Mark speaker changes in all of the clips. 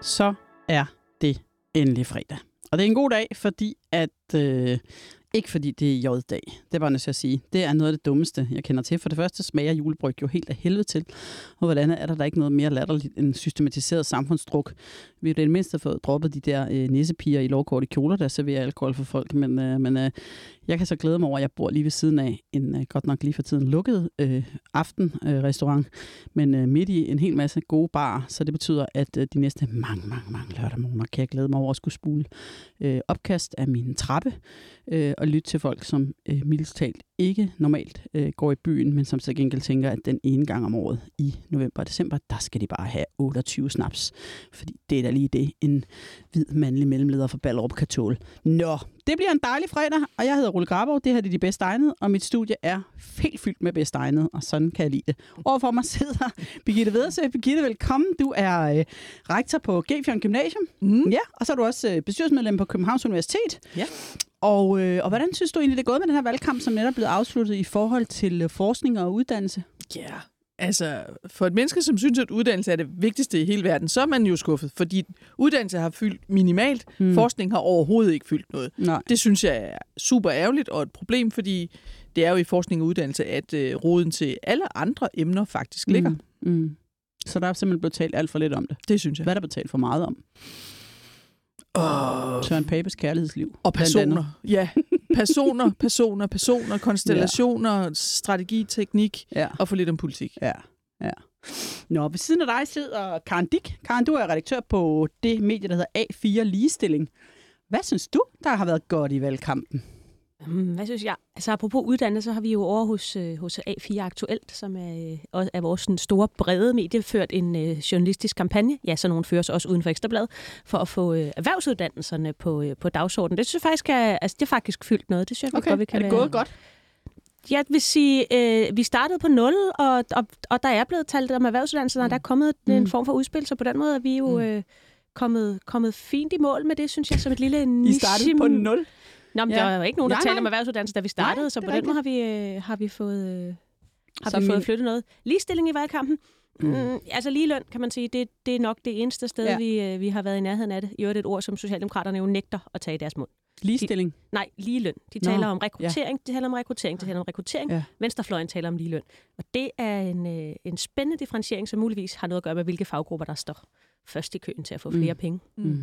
Speaker 1: så er det endelig fredag. Og det er en god dag, fordi at... ikke fordi det er J-dag, det er bare nødt til at sige. Det er noget af det dummeste, jeg kender til. For det første smager julebryg jo helt af helvede til. Og hvordan er der ikke noget mere latterligt end systematiseret samfundsdruk? Vi har det mindste fået droppet de der nissepiger i lovkorte kjoler, der serverer alkohol for folk. Men jeg kan så glæde mig over, at jeg bor lige ved siden af en godt nok lige for tiden lukket aftenrestaurant. Men midt i en hel masse gode barer. Så det betyder, at de næste mange lørdag morgener kan jeg glæde mig over at skulle spule opkast af min trappe. Og lytte til folk, som mildest talt ikke normalt går i byen, men som så gengæld tænker, at den ene gang om året i november og december, der skal de bare have 28 snaps. Fordi det er da lige det, en hvid mandlig mellemleder for Ballerup kan tåle. Nå, det bliver en dejlig fredag, og jeg hedder Rulle Grabov, det her er de bedste egnede, og mit studie er helt fyldt med bedste egnede, og sådan kan jeg lide det. Overfor mig sidder Birgitte Vedersø. Birgitte, velkommen. Du er rektor på Gefjern Gymnasium. Ja, og så er du også bestyrelsesmedlem på Københavns Universitet.
Speaker 2: Ja.
Speaker 1: Og hvordan synes du egentlig, det er gået med den her valgkamp, som netop er blevet afsluttet i forhold til forskning og uddannelse?
Speaker 2: Ja, altså for et menneske, som synes, at uddannelse er det vigtigste i hele verden, så er man jo skuffet, fordi uddannelse har fyldt minimalt, forskning har overhovedet ikke fyldt noget.
Speaker 1: Nej.
Speaker 2: Det synes jeg er super ærgerligt og et problem, fordi det er jo i forskning og uddannelse, at roden til alle andre emner faktisk ligger.
Speaker 1: Så der er simpelthen blevet talt alt for lidt om det?
Speaker 2: Det synes jeg.
Speaker 1: Hvad er der blevet talt for meget om? Søren Papes kærlighedsliv.
Speaker 2: Og personer. Ja, personer, konstellationer, strategi, teknik og for lidt om politik.
Speaker 1: Ja. Nå, ved siden af dig sidder Karen Dick. Karen, du er redaktør på det medie, der hedder A4 Ligestilling. Hvad synes du, der har været godt i valgkampen?
Speaker 3: Hvad synes jeg? Altså apropos uddannelse, så har vi jo over hos A4 Aktuelt, som er vores sådan, store brede medie, ført en journalistisk kampagne. Ja, så nogen føres også uden for Ekstrabladet, for at få erhvervsuddannelserne på dagsordenen. Det synes jeg faktisk det er faktisk fyldt noget. Det synes jeg godt, vi kan.
Speaker 1: Er det gået godt?
Speaker 3: Jeg vil sige, vi startede på 0, og der er blevet talt om erhvervsuddannelserne, og der er kommet en form for udspil, så på den måde er vi jo kommet fint i mål med det, synes jeg, som et lille niche.
Speaker 1: I startede på 0?
Speaker 3: Nå, men der var jo ikke nogen, der talte om erhvervsuddannelse, da vi startede, så på den måde har vi fået flyttet noget. Ligestilling i valgkampen. Altså ligeløn, kan man sige, det er nok det eneste sted, vi har været i nærheden af det. I øvrigt et ord, som Socialdemokraterne jo nægter at tage i deres mund.
Speaker 1: Ligestilling?
Speaker 3: Nej, ligeløn. De taler om rekruttering, de taler om rekruttering, Venstrefløjen taler om ligeløn. Og det er en spændende differentiering, som muligvis har noget at gøre med, hvilke faggrupper, der står først i køen til at få flere penge.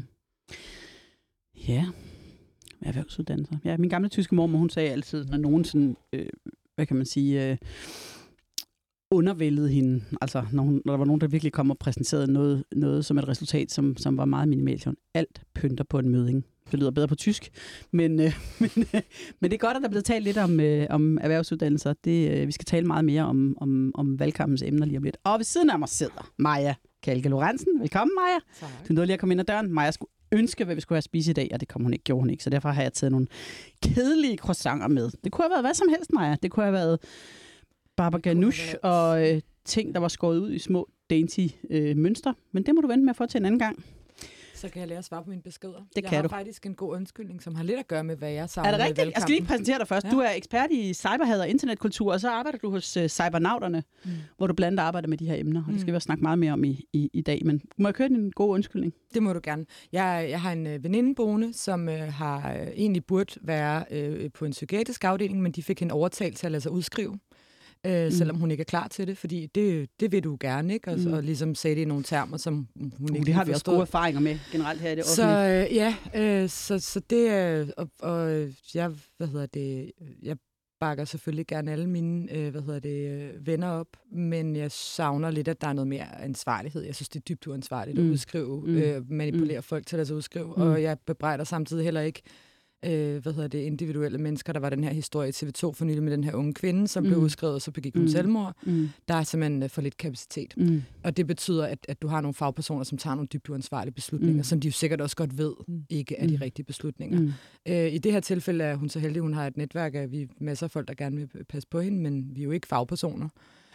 Speaker 1: Ja, erhvervsuddannelser. Ja, min gamle tyske mormor, hun sagde altid, når nogen sådan, hvad kan man sige, undervældede hende, altså når der var nogen, der virkelig kom og præsenterede noget som et resultat, som var meget minimalt. Alt pynter på en møding. Det lyder bedre på tysk, men det er godt, at der er blevet talt lidt om erhvervsuddannelser. Vi skal tale meget mere om valgkampens emner lige om lidt. Og ved siden af mig sidder Maja Kalke Lorentzen. Velkommen, Maja.
Speaker 4: Tak.
Speaker 1: Du nåede lige at komme ind ad døren. Maja skulle ønske, hvad vi skulle have spist i dag, og det gjorde hun ikke. Så derfor har jeg taget nogle kedelige croissanter med. Det kunne have været hvad som helst, Maja. Det kunne have været baba ganoush og ting, der var skåret ud i små dainty mønster. Men det må du vente med at få til en anden gang.
Speaker 4: Så kan jeg lære at svare på mine beskeder.
Speaker 1: Jeg
Speaker 4: har faktisk en god undskyldning, som har lidt at gøre med, hvad jeg savner.
Speaker 1: Er det rigtigt? Jeg skal lige præsentere dig først. Ja. Du er ekspert i cyberhad og internetkultur, og så arbejder du hos Cybernauterne, hvor du blandt andet arbejder med de her emner. Og det skal vi også snakke meget mere om i dag. Men må jeg køre din gode undskyldning?
Speaker 4: Det må du gerne. Jeg har en veninde boende, som har egentlig burde være på en psykiatrisk afdeling, men de fik hende overtalt til at lade sig udskrive. Selvom hun ikke er klar til det, fordi det vil du gerne, ikke? Og ligesom sagde det i nogle termer, som hun ikke
Speaker 1: det har vi også gode erfaringer med generelt her i det offentlige.
Speaker 4: Så det er, og jeg, jeg bakker selvfølgelig gerne alle mine, venner op, men jeg savner lidt, at der er noget mere ansvarlighed. Jeg synes, det er dybt uansvarligt at udskrive, manipulere folk til at lade sig udskrive, og jeg bebrejder samtidig heller ikke individuelle mennesker. Der var den her historie i TV2 for nylig med den her unge kvinde, som blev udskrevet, og så begik hun selvmord. Der er simpelthen for lidt kapacitet. Og det betyder, at du har nogle fagpersoner, som tager nogle dybt uansvarlige beslutninger, som de jo sikkert også godt ved, ikke er de rigtige beslutninger. I det her tilfælde er hun så heldig, hun har et netværk af masser af folk, der gerne vil passe på hende, men vi er jo ikke fagpersoner.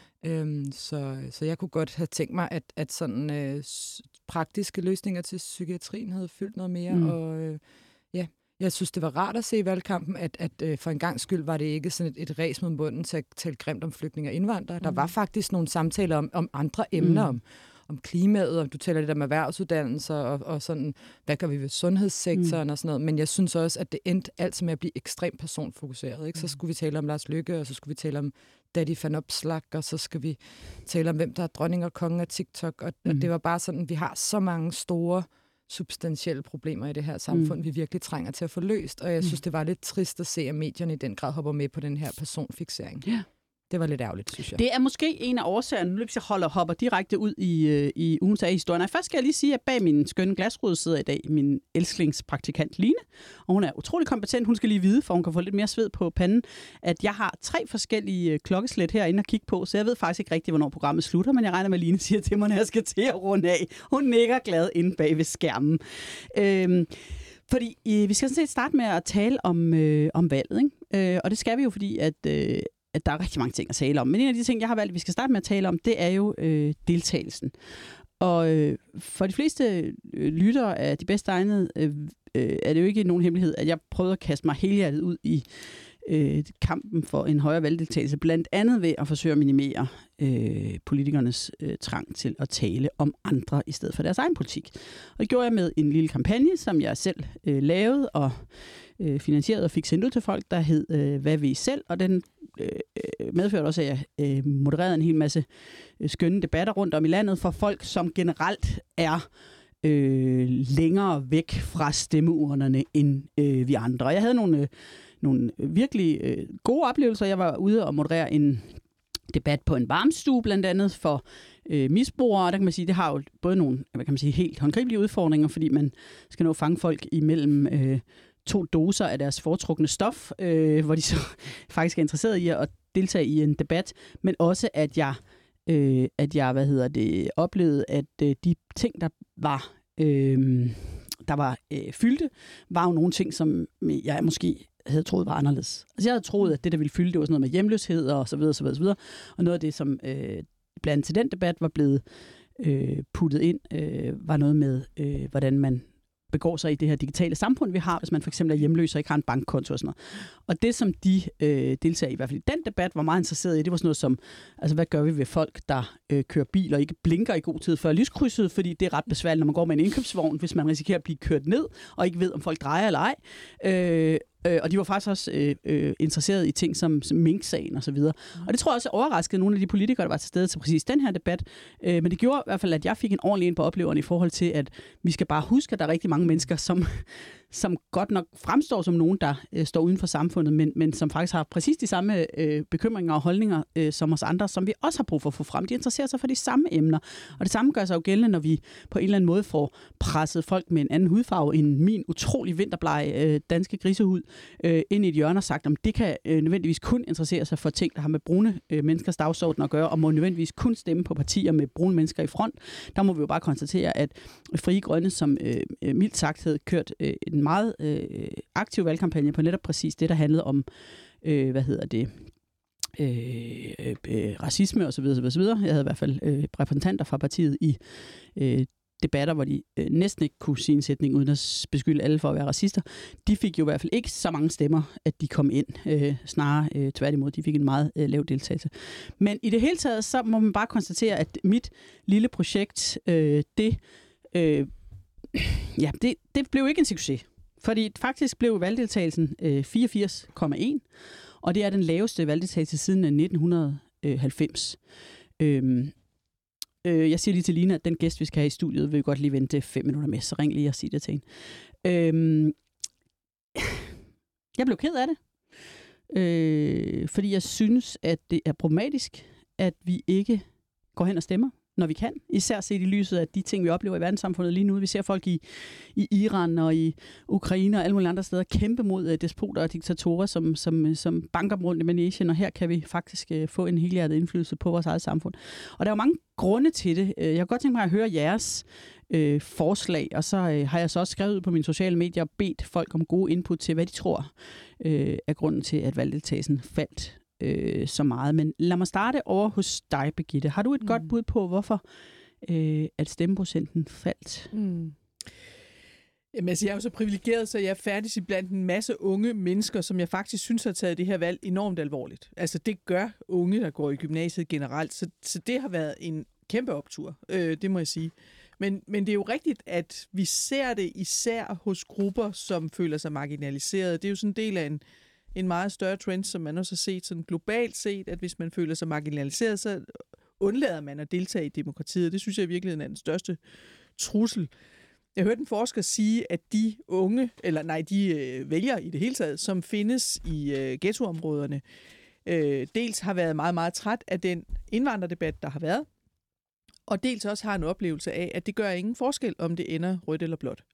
Speaker 4: Så jeg kunne godt have tænkt mig, at sådan praktiske løsninger til psykiatrien havde fyldt noget mere, og jeg synes, det var rart at se i valgkampen, at for en gang skyld var det ikke sådan et ræs mod bunden til at tale grimt om flygtninge og indvandrere. Der var faktisk nogle samtaler om andre emner, om om klimaet, og du taler lidt om erhvervsuddannelser, og sådan, hvad gør vi ved sundhedssektoren og sådan noget. Men jeg synes også, at det endte altid med at blive ekstremt personfokuseret. Ikke? Så skulle vi tale om Lars Løkke, og så skulle vi tale om Daddy Van Opslag, og så skal vi tale om, hvem der er dronning og konge af TikTok. Og det var bare sådan, vi har så mange store substantielle problemer i det her samfund, vi virkelig trænger til at få løst. Og jeg synes, det var lidt trist at se, at medierne i den grad hopper med på den her personfiksering. Ja. Det var lidt ærgerligt, synes jeg.
Speaker 1: Det er måske en af årsagerne, nu hvis jeg hopper direkte ud i ugens A-historien. Først skal jeg lige sige, at bag min skønne glasrude sidder i dag min elslingspraktikant Line, og hun er utrolig kompetent. Hun skal lige vide, for hun kan få lidt mere sved på panden, at jeg har 3 forskellige klokkeslæt herinde at kigge på, så jeg ved faktisk ikke rigtigt, hvornår programmet slutter, men jeg regner med, at Line siger til mig, når jeg skal til at runde af. Hun nikker glad inde bag ved skærmen. Fordi vi skal sådan set starte med at tale om valget, ikke? Og det skal vi jo, fordi at der er rigtig mange ting at tale om. Men en af de ting, jeg har valgt, at vi skal starte med at tale om, det er jo deltagelsen. Og for de fleste lyttere af de bedste egnede, er det jo ikke nogen hemmelighed, at jeg prøvede at kaste mig helhjertet ud i kampen for en højere valgdeltagelse, blandt andet ved at forsøge at minimere politikernes trang til at tale om andre i stedet for deres egen politik. Og det gjorde jeg med en lille kampagne, som jeg selv lavede og finansieret og fik sendt ud til folk, der hed Hvad vil I selv? Og den medførte også, at jeg modererede en hel masse skønne debatter rundt om i landet for folk, som generelt er længere væk fra stemmeurnerne end vi andre. Og jeg havde nogle virkelig gode oplevelser. Jeg var ude og moderere en debat på en varmestue, blandt andet for misbrugere. Der kan man sige, det har jo både nogle helt håndgribelige udfordringer, fordi man skal nå at fange folk imellem 2 doser af deres foretrukne stof, hvor de så faktisk er interesseret i at deltage i en debat, men også at jeg oplevede, at de ting, der var fyldte, var jo nogle ting, som jeg måske havde troet var anderledes. Altså jeg havde troet, at det, der ville fylde, det var sådan noget med hjemløshed og så videre, så videre, så videre. Og noget af det, som blandt til den debat var blevet puttet ind, var noget med, hvordan man begår sig i det her digitale samfund, vi har, hvis man for eksempel er hjemløs og ikke har en bankkonto og sådan noget. Og det, som de deltager i hvert fald i den debat, var meget interesseret i, det var sådan noget som, altså hvad gør vi ved folk, der kører bil og ikke blinker i god tid før lyskrydset, fordi det er ret besværligt, når man går med en indkøbsvogn, hvis man risikerer at blive kørt ned og ikke ved, om folk drejer eller ej. Og de var faktisk også interesseret i ting som Mink-sagen og så videre. Og det tror jeg også overraskede nogle af de politikere, der var til stede til præcis den her debat. Men det gjorde i hvert fald, at jeg fik en ordentlig ind på opleveren i forhold til, at vi skal bare huske, at der er rigtig mange mennesker, som godt nok fremstår som nogen, der står uden for samfundet, men som faktisk har præcis de samme bekymringer og holdninger som os andre, som vi også har brug for at få frem. De interesserer sig for de samme emner. Og det samme gør sig jo gældende, når vi på en eller anden måde får presset folk med en anden hudfarve end min utrolig vinterblege danske grisehud ind i et hjørne og sagt, om det kan nødvendigvis kun interessere sig for ting, der har med brune menneskers dagsorden at gøre, og må nødvendigvis kun stemme på partier med brune mennesker i front. Der må vi jo bare konstatere, at Frie Grønne, som mildt sagt havde kørt en meget aktiv valgkampagne på netop præcis det, der handlede om, racisme osv. Jeg havde i hvert fald repræsentanter fra partiet i debatter, hvor de næsten ikke kunne sige en sætning uden at beskylde alle for at være racister. De fik jo i hvert fald ikke så mange stemmer, at de kom ind. Snarere tværtimod, de fik en meget lav deltagelse. Men i det hele taget, så må man bare konstatere, at mit lille projekt, det blev ikke en succes. Fordi faktisk blev valgdeltagelsen 84,1, og det er den laveste valgdeltagelse siden 1990. Jeg siger lige til Line, at den gæst, vi skal have i studiet, vil godt lige vente 5 minutter med, så ring lige og sig det til hende. Jeg blev ked af det, fordi jeg synes, at det er problematisk, at vi ikke går hen og stemmer, når vi kan. Især set i lyset af de ting, vi oplever i verdenssamfundet lige nu. Vi ser folk i Iran og i Ukraine og alle mulige andre steder kæmpe mod despoter og diktatorer, som banker rundt i manesien, og her kan vi faktisk få en helhjertet indflydelse på vores eget samfund. Og der er jo mange grunde til det. Jeg kunne godt tænke mig at høre jeres forslag, og så har jeg så også skrevet ud på mine sociale medier og bedt folk om gode input til, hvad de tror er grunden til, at valgdeltagelsen faldt så meget. Men lad mig starte over hos dig, Birgitte. Har du et godt bud på, hvorfor at stemmeprocenten faldt?
Speaker 2: Jamen, altså, jeg er jo så privilegeret, så jeg er færdig blandt en masse unge mennesker, som jeg faktisk synes har taget det her valg enormt alvorligt. Altså, det gør unge, der går i gymnasiet generelt. Så det har været en kæmpe optur, det må jeg sige. Men det er jo rigtigt, at vi ser det især hos grupper, som føler sig marginaliseret. Det er jo sådan en del af en meget større trend, som man også har set sådan globalt set, at hvis man føler sig marginaliseret, så undlader man at deltage i demokratiet. Det synes jeg i virkeligheden er den største trussel. Jeg hørte en forsker sige, at de vælgere i det hele taget, som findes i ghettoområderne, dels har været meget, meget træt af den indvandrerdebat, der har været, og dels også har en oplevelse af, at det gør ingen forskel, om det ender rødt eller blåt.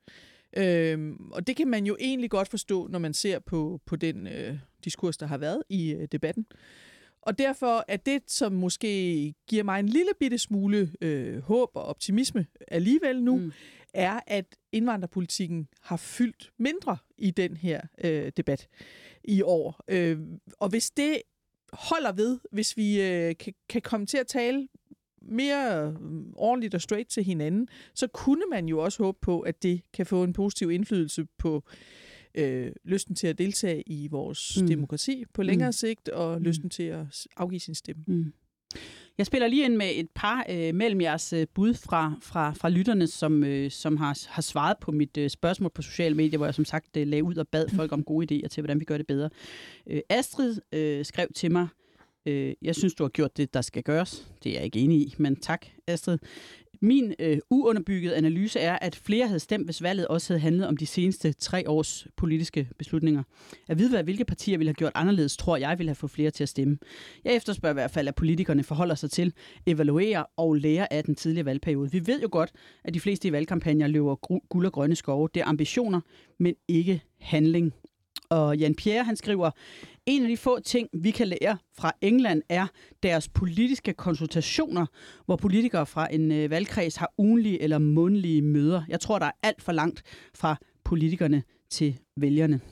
Speaker 2: Og det kan man jo egentlig godt forstå, når man ser på den diskurs, der har været i debatten. Og derfor er det, som måske giver mig en lille bitte smule håb og optimisme alligevel nu, er, at indvandrerpolitikken har fyldt mindre i den her debat i år. Og hvis det holder ved, hvis vi kan komme til at tale mere ordentligt og straight til hinanden, så kunne man jo også håbe på, at det kan få en positiv indflydelse på lysten til at deltage i vores demokrati på længere sigt, og lysten til at afgive sin stemme.
Speaker 1: Jeg spiller lige ind med et par mellem jeres bud fra lytterne, som har svaret på mit spørgsmål på sociale medier, hvor jeg som sagt lagde ud og bad folk om gode idéer til, hvordan vi gør det bedre. Astrid skrev til mig, jeg synes, du har gjort det, der skal gøres. Det er jeg ikke enig i, men tak, Astrid. Min uunderbyggede analyse er, at flere havde stemt, hvis valget også havde handlet om de seneste 3 års politiske beslutninger. At vide, hvilke partier ville have gjort anderledes, tror jeg ville have fået flere til at stemme. Jeg efterspørger i hvert fald, at politikerne forholder sig til, evaluere og lære af den tidligere valgperiode. Vi ved jo godt, at de fleste i valgkampagner løber guld og grønne skove. Det er ambitioner, men ikke handling. Og Jan Pierre, han skriver, en af de få ting, vi kan lære fra England, er deres politiske konsultationer, hvor politikere fra en valgkreds har ugenlige eller månedlige møder. Jeg tror, der er alt for langt fra politikerne til vælgerne.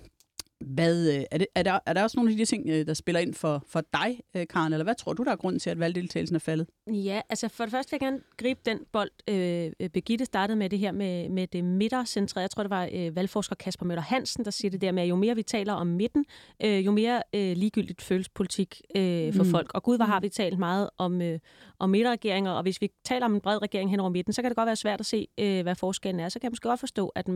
Speaker 1: Er der også nogle af de ting, der spiller ind for dig, Karen, eller hvad tror du, der er grunden til, at valgdeltagelsen er faldet?
Speaker 3: Ja, altså for det første vil jeg gerne gribe den bold. Birgitte startede med det her med det midtercentrede. Jeg tror, det var valgforsker Kasper Møller Hansen, der siger det der med, at jo mere vi taler om midten, jo mere ligegyldigt føles politik for folk. Og gud, hvor har vi talt meget om midterregeringer, og hvis vi taler om en bred regering hen over midten, så kan det godt være svært at se, hvad forskellen er. Så kan jeg måske godt forstå, at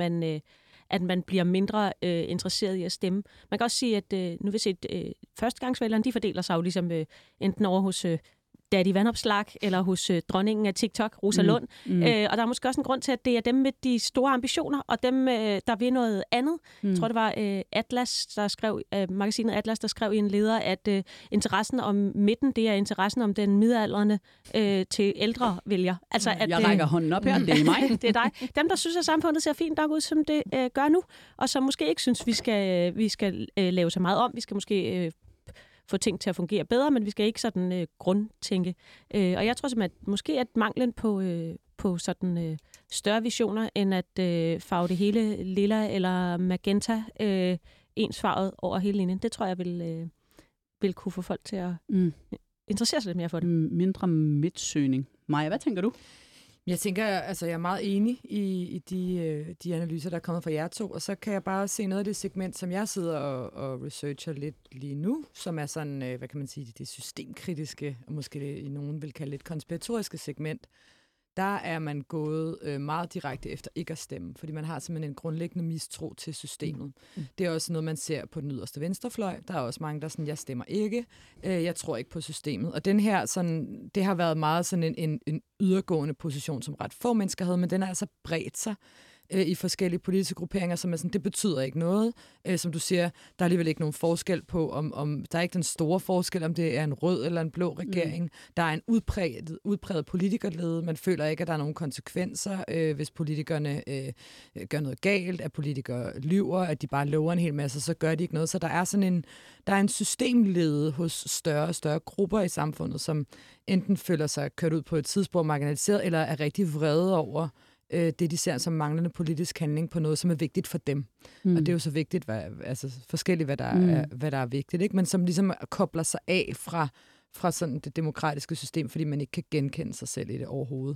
Speaker 3: man bliver mindre interesseret i at stemme. Man kan også sige, at nu vil se, førstegangsvælgerne, de fordeler sig jo ligesom enten over hos Daddy Vandopslag eller hos dronningen af TikTok, Rosa Lund. Og der er måske også en grund til, at det er dem med de store ambitioner, og dem, der vil noget andet. Jeg tror, det var Atlas, der skrev, magasinet Atlas, der skrev i en leder, at interessen om midten, det er interessen om den midaldrende til ældre vælger. Altså, at,
Speaker 1: jeg rækker hånden op her, det er mig.
Speaker 3: Det er dig. Dem, der synes, at samfundet ser fint nok ud, som det gør nu, og som måske ikke synes, vi skal lave så meget om. Vi skal måske få ting til at fungere bedre, men vi skal ikke sådan grundtænke. Og jeg tror simpelthen, at måske at manglen på sådan større visioner, end at farve det hele lilla eller magenta ensfarvet over hele linjen, det tror jeg vil kunne få folk til at interessere sig lidt mere for det.
Speaker 1: Mindre midtsøgning. Maja, hvad tænker du?
Speaker 4: Jeg tænker, altså jeg er meget enig i de analyser, der er kommet fra jer to, og så kan jeg bare se noget af det segment, som jeg sidder og researcher lidt lige nu, som er sådan, hvad kan man sige, det systemkritiske, og måske i nogen vil kalde lidt konspiratoriske segment. Der er man gået meget direkte efter ikke at stemme, fordi man har simpelthen en grundlæggende mistro til systemet. Det er også noget, man ser på den yderste venstrefløj. Der er også mange, der sådan, jeg stemmer ikke. Jeg tror ikke på systemet. Og den her, sådan, det har været meget sådan en ydergående position, som ret få mennesker havde, men den har altså bredt sig i forskellige politiske grupperinger, som er sådan, det betyder ikke noget. Som du siger, der er alligevel ikke nogen forskel på, om der er ikke den store forskel, om det er en rød eller en blå regering. Der er en udpræget politikerlede. Man føler ikke, at der er nogen konsekvenser, hvis politikerne gør noget galt, at politikere lyver, at de bare lover en hel masse, så gør de ikke noget. Så der er sådan en systemlede hos større og større grupper i samfundet, som enten føler sig kørt ud på et tidsspor marginaliseret, eller er rigtig vrede over det, de ser som manglende politisk handling på noget, som er vigtigt for dem. Og det er jo så vigtigt, forskelligt, hvad der er vigtigt, ikke? Men som ligesom kobler sig af fra sådan det demokratiske system, fordi man ikke kan genkende sig selv i det overhovedet.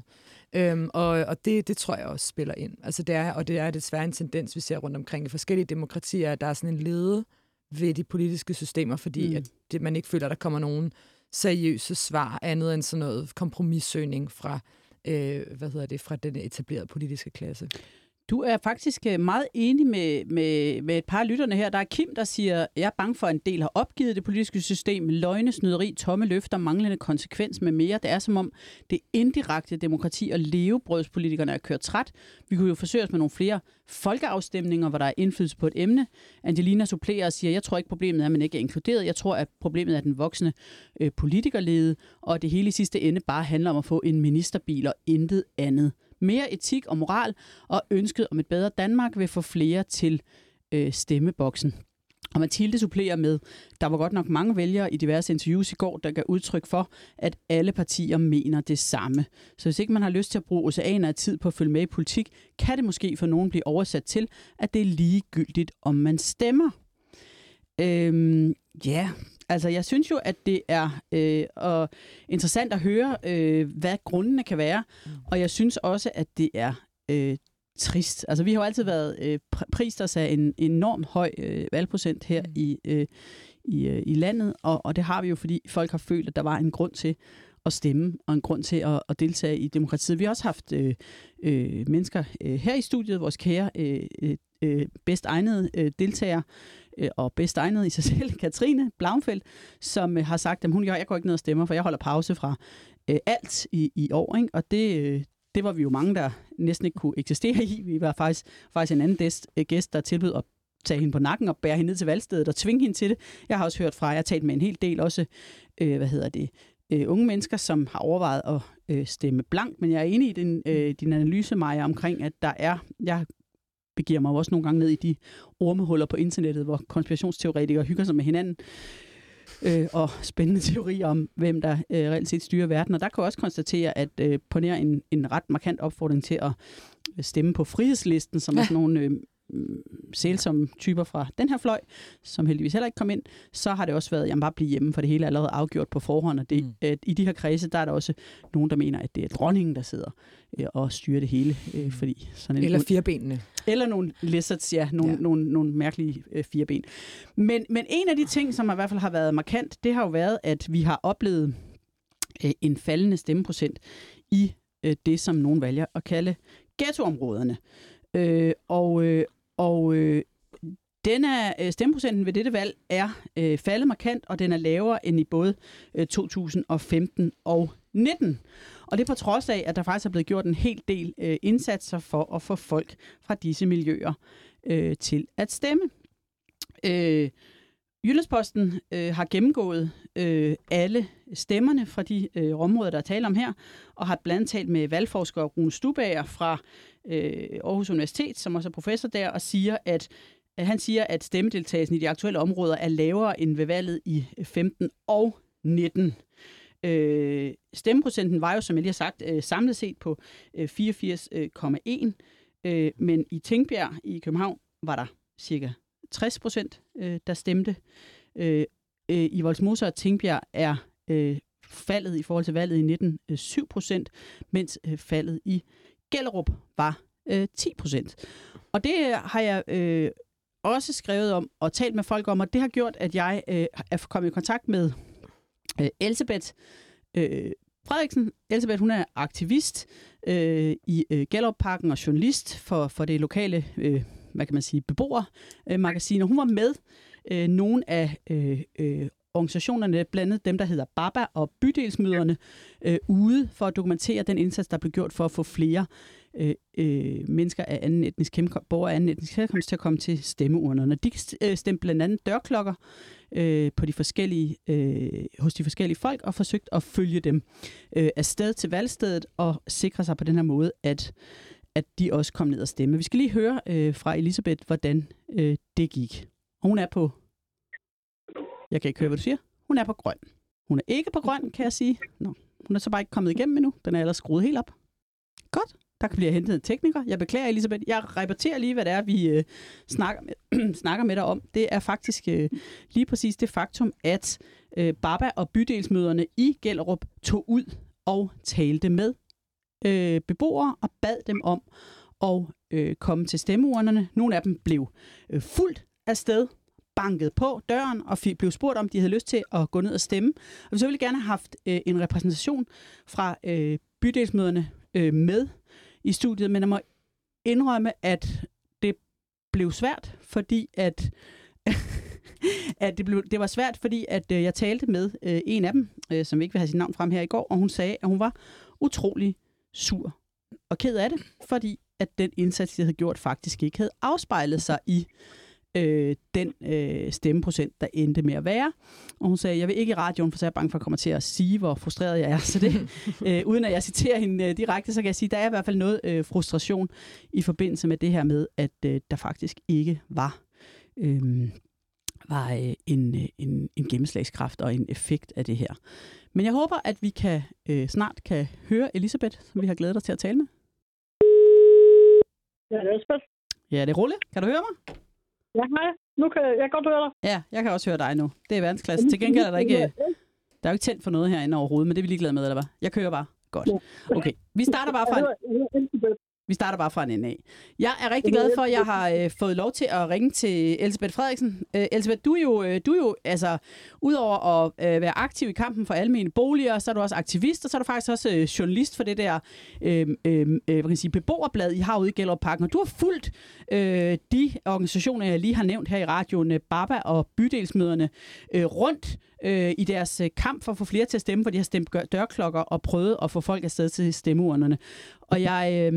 Speaker 4: Og det tror jeg også spiller ind. Altså det er desværre en tendens, vi ser rundt omkring i forskellige demokratier, at der er sådan en lede ved de politiske systemer, fordi at man ikke føler, at der kommer nogen seriøse svar, andet end sådan noget kompromissøgning fra, fra den etablerede politiske klasse.
Speaker 1: Du er faktisk meget enig med et par af lytterne her. Der er Kim, der siger, jeg er bange for, at en del har opgivet det politiske system. Løgne, snyderi, tomme løfter, manglende konsekvens med mere. Det er som om det indirekte demokrati og levebrødspolitikerne er kørt træt. Vi kunne jo forsøge os med nogle flere folkeafstemninger, hvor der er indflydelse på et emne. Angelina supplerer og siger, jeg tror ikke, problemet er, at man ikke er inkluderet. Jeg tror, at problemet er den voksne politikerlede, og at det hele i sidste ende bare handler om at få en ministerbil og intet andet. Mere etik og moral og ønsket om et bedre Danmark vil få flere til stemmeboksen. Og Mathilde supplerer med, der var godt nok mange vælgere i diverse interviews i går, der gav udtryk for, at alle partier mener det samme. Så hvis ikke man har lyst til at bruge oceaner af tid på at følge med i politik, kan det måske for nogen blive oversat til, at det er ligegyldigt, om man stemmer. Altså jeg synes jo, at det er interessant at høre, hvad grundene kan være, og jeg synes også, at det er trist. Altså vi har jo altid været prist af en enorm høj valgprocent her i landet, og det har vi jo, fordi folk har følt, at der var en grund til at stemme, og en grund til at deltage i demokratiet. Vi har også haft mennesker her i studiet, vores kære bedst egnede deltagere, og bedst egnet i sig selv, Katrine Blauenfeldt, som har sagt, at jeg går ikke ned og stemmer, for jeg holder pause fra alt i år. Ikke? Og det var vi jo mange, der næsten ikke kunne eksistere i. Vi var faktisk en anden gæst, der tilbød at tage hende på nakken og bære hende ned til valgstedet og tvinge hende til det. Jeg har også hørt fra, jeg har talt med en hel del også, unge mennesker, som har overvejet at stemme blank, men jeg er enig i din analyse, Maja, omkring, at jeg begiver mig også nogle gange ned i de ormehuller på internettet, hvor konspirationsteoretikere hygger sig med hinanden, og spændende teorier om, hvem der reelt set styrer verden. Og der kan jeg også konstatere, at på nær en ret markant opfordring til at stemme på Frihedslisten, som er sådan nogle sælsomme typer fra den her fløj, som heldigvis heller ikke kom ind, så har det også været, jamen bare blive hjemme, for det hele er allerede afgjort på forhånd, og i de her kredse, der er der også nogen, der mener, at det er dronningen, der sidder og styrer det hele, fordi sådan
Speaker 4: eller firebenene.
Speaker 1: Eller nogle lizards, nogle mærkelige fireben. Men en af de ting, som i hvert fald har været markant, det har jo været, at vi har oplevet en faldende stemmeprocent i det, som nogen vælger at kalde ghettoområderne. Denne stemmeprocenten ved dette valg er faldet markant, og den er lavere end i både 2015 og 19. Og det er på trods af, at der faktisk er blevet gjort en hel del indsatser for at få folk fra disse miljøer til at stemme. Jyllandsposten har gennemgået alle stemmerne fra de områder, der er tale om her, og har blandt andet talt med valgforsker Rune Stubager fra Aarhus Universitet, som også er professor der, og han siger, at stemmedeltagelsen i de aktuelle områder er lavere end ved valget i 15 og 19. Stemmeprocenten var jo, som jeg lige har sagt, samlet set på 84,1, men i Tingbjerg i København var der cirka 60%, der stemte. I Vollsmose og Tingbjerg er faldet i forhold til valget i 19 7%, mens faldet i Gellerup var 10%. Og det har jeg også skrevet om og talt med folk om, og det har gjort, at jeg er kommet i kontakt med Elsebeth Frederiksen. Elsebeth, hun er aktivist i Gellerupparken og journalist for det lokale beboermagasin, og hun var med nogle af organisationerne, blandt andet dem, der hedder Baba og bydelsmøderne, ude for at dokumentere den indsats, der blev gjort for at få flere mennesker af anden etnisk borgere af anden etnisk herkomst til at komme til stemmeurnerne. De stemte blandt andet dørklokker på hos de forskellige folk og forsøgt at følge dem afsted til valgstedet og sikre sig på den her måde, at de også kom ned og stemme. Vi skal lige høre fra Elisabeth, hvordan det gik. Hun er på... Jeg kan ikke høre, hvad du siger. Hun er på grøn. Hun er ikke på grøn, kan jeg sige. Nå, hun er så bare ikke kommet igennem endnu. Den er ellers skruet helt op. Godt. Der kan blive hentet en tekniker. Jeg beklager, Elisabeth. Jeg repeterer lige, hvad det er, vi snakker med dig om. Det er faktisk lige præcis det faktum, at Baba og bydelsmøderne i Gellerup tog ud og talte med beboere og bad dem om at komme til stemmeurnerne. Nogle af dem blev fuldt afsted. bankede på døren og blev spurgt, om de havde lyst til at gå ned og stemme. Og vi så ville gerne have haft en repræsentation fra bydelsmøderne med i studiet, men jeg må indrømme, at det blev svært, fordi at det var svært, fordi at jeg talte med en af dem, som ikke vil have sit navn frem her i går, og hun sagde, at hun var utrolig sur og ked af det, fordi at den indsats, de havde gjort, faktisk ikke havde afspejlet sig i den stemmeprocent, der endte med at være. Og hun sagde, jeg vil ikke i radioen, for så er jeg bange for at komme til at sige, hvor frustreret jeg er. Så det, uden at jeg citerer hende direkte, så kan jeg sige, der er i hvert fald noget frustration i forbindelse med det her med, at der faktisk ikke var en gennemslagskraft og en effekt af det her. Men jeg håber, at vi snart kan høre Elisabeth, som vi har glædet os til at tale med.
Speaker 5: Ja, det er Elisabeth.
Speaker 1: Ja, det er Rulle. Kan du høre mig?
Speaker 5: Ja, hej. Nu kan jeg godt høre dig.
Speaker 1: Ja, jeg kan også høre dig nu. Det er verdensklasse. Til gengæld er der ikke... Der er jo ikke tændt for noget herinde overhovedet, men det er vi ligeglade med, eller hvad? Jeg kører bare. Godt. Okay. Vi starter bare fra en ende af. Jeg er rigtig glad for, at jeg har fået lov til at ringe til Elsebeth Frederiksen. Elsebeth, du er jo altså, udover at være aktiv i kampen for almene boliger, så er du også aktivist, og så er du faktisk også journalist for det der beboerblad, I har ude i Gellerupparken. Og du har fulgt de organisationer, jeg lige har nævnt her i radioen, BABA og bydelsmøderne, rundt i deres kamp for at få flere til at stemme, for de har stemt dørklokker og prøvet at få folk afsted til stemmeurnerne. Og jeg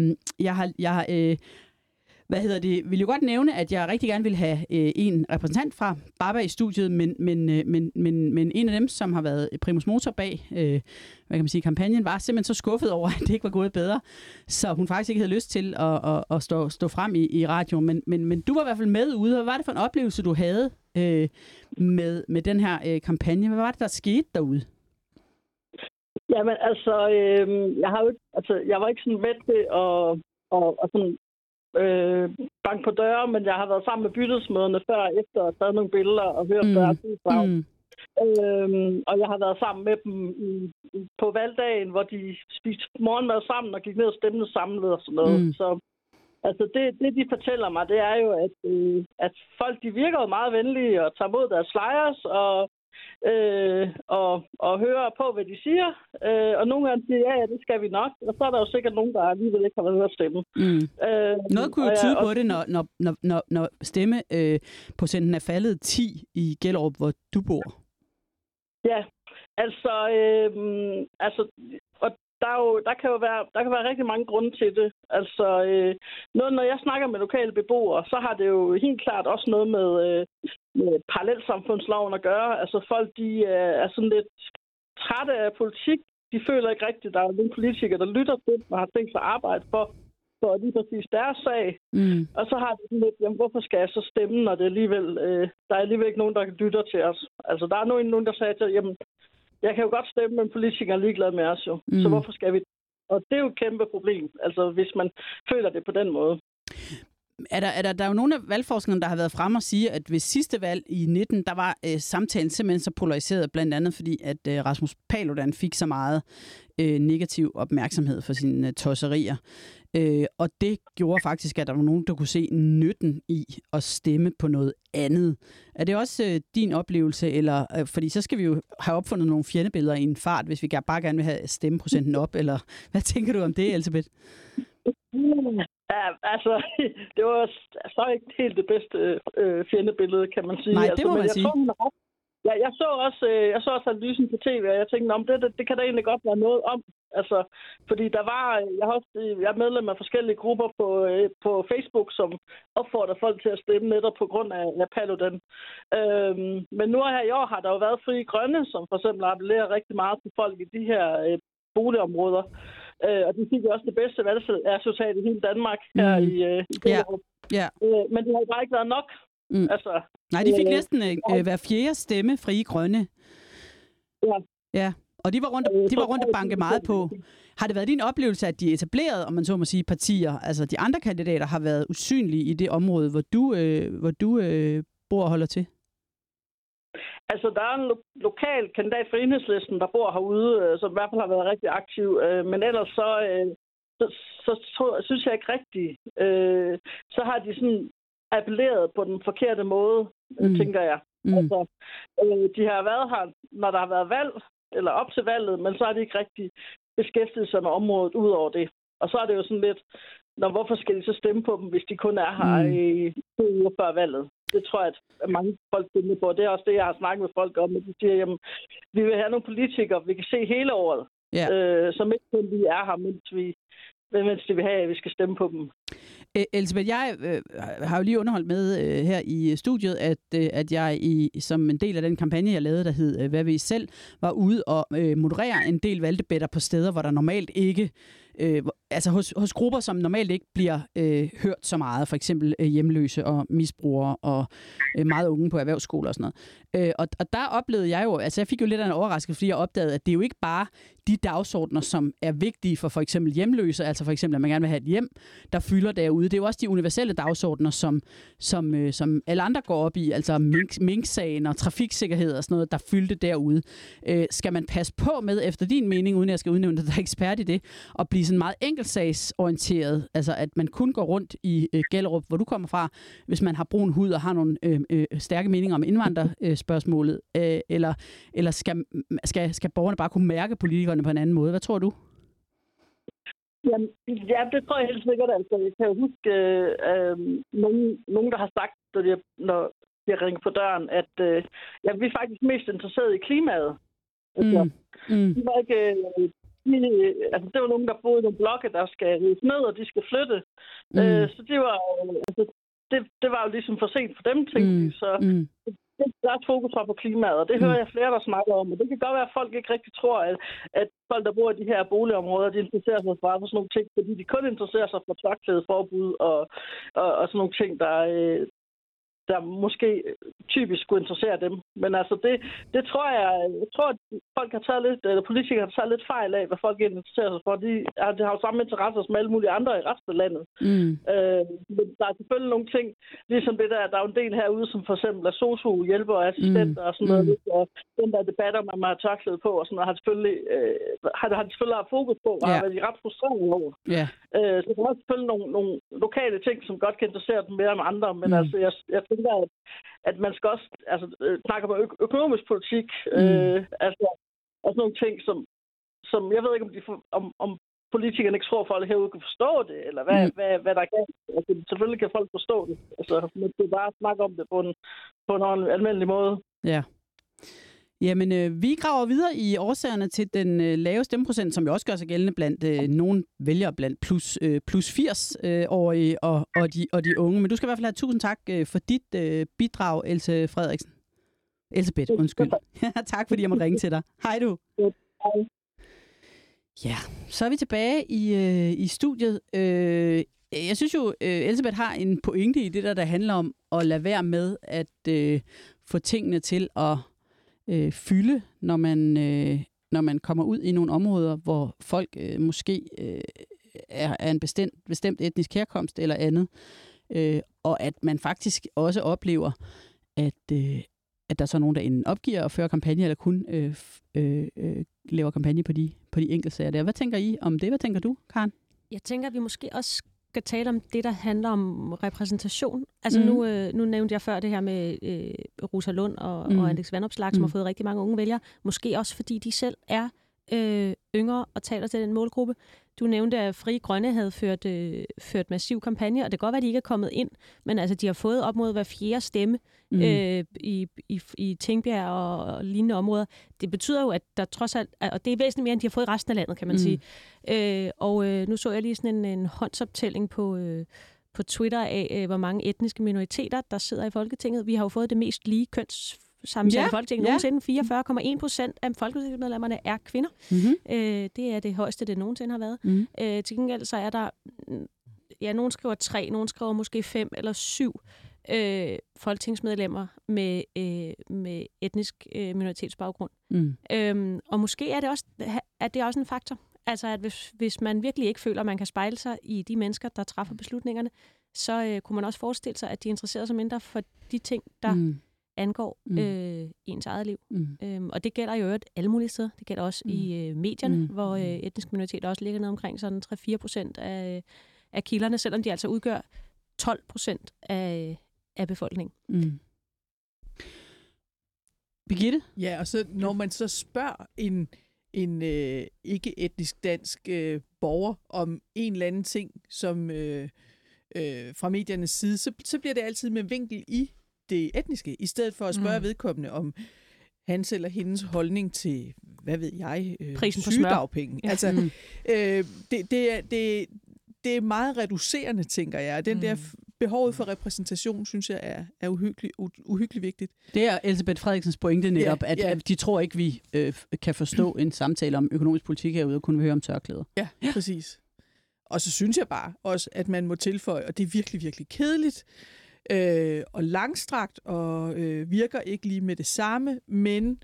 Speaker 1: vil jo godt nævne, at jeg rigtig gerne vil have en repræsentant fra BABA i studiet, men en af dem, som har været primus motor bag, kampagnen, var simpelthen så skuffet over, at det ikke var gået bedre, så hun faktisk ikke havde lyst til at stå frem i radioen. Men du var i hvert fald med ude, og hvad var det for en oplevelse, du havde med den her kampagne? Hvad var det, der skete derude?
Speaker 5: Jamen, jeg var ikke sådan med til at sådan, banke på døre, men jeg har været sammen med bydelsmøderne før, efter at have taget nogle billeder og hørt deres udfag. Og jeg har været sammen med dem på valgdagen, hvor de spiste morgenmad sammen og gik ned og stemte samlet og sådan noget. Så altså det, de fortæller mig, det er jo, at folk, de virker jo meget venlige og tager mod deres flyers og hører på, hvad de siger. Og nogle gange siger, ja, det skal vi nok. Og så er der jo sikkert nogen, der alligevel ikke har været ude at stemme.
Speaker 1: Noget kunne jo tyde på det, når stemmeprocenten er faldet 10 i Gellerup, hvor du bor.
Speaker 5: Ja, og der kan være rigtig mange grunde til det. Altså, når jeg snakker med lokale beboere, så har det jo helt klart også noget med parallelsamfundsloven at gøre. Altså, folk, de er sådan lidt trætte af politik. De føler ikke rigtigt, at der er nogle politikere, der lytter til dem og har tænkt sig at arbejde for lige præcis deres sag. Og så har de sådan lidt, jamen, hvorfor skal jeg så stemme, når det alligevel, der er alligevel ikke nogen, der lytter til os. Altså, der er nogen, der sagde til, jamen, jeg kan jo godt stemme, men politikere er ligeglade med os jo. Så hvorfor skal vi? Og det er jo et kæmpe problem, altså hvis man føler det på den måde.
Speaker 1: Der er jo nogle af valgforskerne, der har været fremme og sige, at ved sidste valg i 19, der var samtalen simpelthen så polariseret, blandt andet fordi, at Rasmus Paludan fik så meget negativ opmærksomhed for sine tosserier. Og det gjorde faktisk, at der var nogen, der kunne se nytten i at stemme på noget andet. Er det også din oplevelse? Eller, fordi så skal vi jo have opfundet nogle fjendebilleder i en fart, hvis vi bare gerne vil have stemmeprocenten op. Eller hvad tænker du om det, Elsebeth?
Speaker 5: Ja, altså, det var så ikke helt det bedste fjendebillede, kan man sige.
Speaker 1: Nej, det må man sige.
Speaker 5: Jeg så også analysen på tv, og jeg tænkte, om det kan der egentlig godt være noget om. Altså, fordi jeg er medlem af forskellige grupper på Facebook, som opfordrer folk til at stemme netop på grund af Paludan. Men nu her i år har der jo været Frie Grønne, som for eksempel appellerer rigtig meget til folk i de her boligområder. Og de fik jo også det bedste valgresultat i hele Danmark her i Gellerup. Yeah. Men det har bare ikke været nok. Altså,
Speaker 1: nej, de fik næsten hver fjerde stemme Frie Grønne. Ja. Og de var rundt og banke meget på. Har det været din oplevelse, at de etablerede, om man så må sige, partier, altså de andre kandidater, har været usynlige i det område, hvor du bor og holder til?
Speaker 5: Altså, der er en lokal kandidat for Enhedslisten, der bor herude, som i hvert fald har været rigtig aktiv. Men ellers så synes jeg ikke rigtigt. Så har de sådan appelleret på den forkerte måde, tænker jeg. Altså, de har været her, når der har været valg, eller op til valget, men så har de ikke rigtig beskæftiget sig med området ud over det. Og så er det jo sådan lidt, hvorfor skal de så stemme på dem, hvis de kun er her i 2 uger før valget? Det tror jeg, at mange folk stemmer på. Det er også det, jeg har snakket med folk om. De siger, jamen, vi vil have nogle politikere, vi kan se hele året. Som ikke kun vi er her, mens de vil have, at vi skal stemme på dem.
Speaker 1: Elsebeth, jeg har jo lige underholdt med her i studiet, at jeg som en del af den kampagne, jeg lavede, der hed Hvad vil I selv, var ude og moderere en del valgdebatter på steder, hvor der normalt ikke, altså hos grupper, som normalt ikke bliver hørt så meget, for eksempel hjemløse og misbrugere og meget unge på erhvervsskoler og sådan noget. Og der oplevede jeg jo, altså jeg fik jo lidt af en overraskelse, fordi jeg opdagede, at det er jo ikke bare de dagsordner, som er vigtige for eksempel hjemløse, altså for eksempel, at man gerne vil have et hjem, der fylder derude. Det er jo også de universelle dagsordner, som alle andre går op i, altså minksagen og trafiksikkerhed og sådan noget, der fyldte derude. Skal man passe på med, efter din mening, uden jeg skal udnævne dig, der er ekspert i det, at blive sådan meget enkeltsagsorienteret, altså at man kun går rundt i Gellerup, hvor du kommer fra, hvis man har brun hud og har nogle stærke meninger om indvandrerspørgsmålet, eller skal borgerne bare kunne mærke politikerne på en anden måde? Hvad tror du?
Speaker 5: Jamen, ja, det tror jeg helt sikkert. Altså, jeg kan jo huske nogen, der har sagt, når de har ringet på døren, at vi er faktisk mest interesseret i klimaet. Altså, de var ikke... det var nogen, der boede i nogle blokke, der skal rives ned, og de skal flytte. Så det var... det var jo ligesom for sent for dem, tænkte de. Så der er fokus på klimaet, og det hører jeg flere, der snakker om. Og det kan godt være, at folk ikke rigtig tror, at folk, der bor i de her boligområder, de interesserer sig for sådan nogle ting, fordi de kun interesserer sig for tørklædeforbud og sådan nogle ting, der måske typisk skulle interessere dem. Men altså, det tror jeg tror, at folk har taget lidt, eller politikere har taget lidt fejl af, hvad folk interesserer sig for. De har jo samme interesser som alle mulige andre i resten af landet. Men der er selvfølgelig nogle ting, ligesom det der er jo en del herude, som for eksempel er sosu-hjælper og assistenter og sådan noget, og den der debat om, at man har tørklæde på og sådan noget, har de selvfølgelig haft fokus på, og har været ret frustrerende over. Så der er selvfølgelig nogle lokale ting, som godt kan interessere dem mere end andre, men altså, jeg tænker, at man skal også snakke om økonomisk politik, altså og sådan nogle ting, som jeg ved ikke, om politikerne ikke tror, at folk herude kan forstå det, eller hvad der kan. Altså, selvfølgelig kan folk forstå det. Altså, men det er bare at snakke om det på en almindelig måde. Ja.
Speaker 1: Jamen, vi graver videre i årsagerne til den lave stemmeprocent, som jo også gør sig gældende blandt nogle vælgere blandt plus 80-årige og de unge. Men du skal i hvert fald have tusind tak for dit bidrag, Else Frederiksen. Elsebeth, undskyld. Tak, fordi jeg måtte ringe til dig. Hej du.
Speaker 5: Hej.
Speaker 1: Ja, så er vi tilbage i studiet. Jeg synes jo, Elsebeth har en pointe i det der handler om at lade være med at få tingene til at fylde, når man kommer ud i nogle områder, hvor folk måske er en bestemt etnisk herkomst eller andet, og at man faktisk også oplever, at der så er nogen, der enten opgiver at føre kampagne, eller kun laver kampagne på de enkeltsager der. Hvad tænker I om det? Hvad tænker du, Karen?
Speaker 3: Jeg tænker, at vi måske også skal tale om det, der handler om repræsentation. Altså nu nævnte jeg før det her med Rosa Lund og Alex Vanopslagh, som har fået rigtig mange unge vælgere. Måske også fordi de selv er yngre og taler til den målgruppe. Du nævnte, at Frie Grønne havde ført massiv kampagne, og det kan godt være, at de ikke er kommet ind, men altså, de har fået op mod hver fjerde stemme i Tingbjerg og lignende områder. Det betyder jo, at der trods alt, og det er væsentligt mere, end de har fået i resten af landet, kan man sige. Nu så jeg lige sådan en håndsoptælling på Twitter af, hvor mange etniske minoriteter, der sidder i Folketinget. Vi har jo fået det mest lige kønssammensatte Folketing nogensinde. 44,1% af folketingsmedlemmerne er kvinder. Det er det højeste, det nogensinde har været. Til gengæld så er der, nogen skriver 3, nogen skriver måske 5 eller 7 folketingsmedlemmer med etnisk minoritetsbaggrund. Og måske er det også en faktor. Altså, at hvis man virkelig ikke føler, at man kan spejle sig i de mennesker, der træffer beslutningerne, så kunne man også forestille sig, at de interesserer sig mindre for de ting, der angår ens eget liv. Og det gælder jo øvrigt alle mulige steder. Det gælder også i medierne, hvor etniske minoriteter også ligger ned omkring sådan 3-4% af kilderne, selvom de altså udgør 12% af befolkningen.
Speaker 1: Mm. Birgitte?
Speaker 2: Ja, og så når man så spørger en ikke-etnisk dansk borger om en eller anden ting, som fra mediernes side, så bliver det altid med vinkel i det etniske, i stedet for at spørge vedkommende om hans eller hendes holdning til, hvad ved jeg,
Speaker 3: prisen på
Speaker 2: sygedagpenge.
Speaker 3: Ja.
Speaker 2: Altså, det er meget reducerende, tænker jeg. Den der behovet for repræsentation, synes jeg, er uhyggeligt vigtigt.
Speaker 1: Det er Elsebeth Fredriksens pointe netop, at de tror ikke, vi kan forstå en samtale om økonomisk politik herude, og kun vil høre om tørklæder.
Speaker 2: Ja, præcis. Og så synes jeg bare også, at man må tilføje, og det er virkelig, virkelig kedeligt, og langstrakt, og virker ikke lige med det samme, men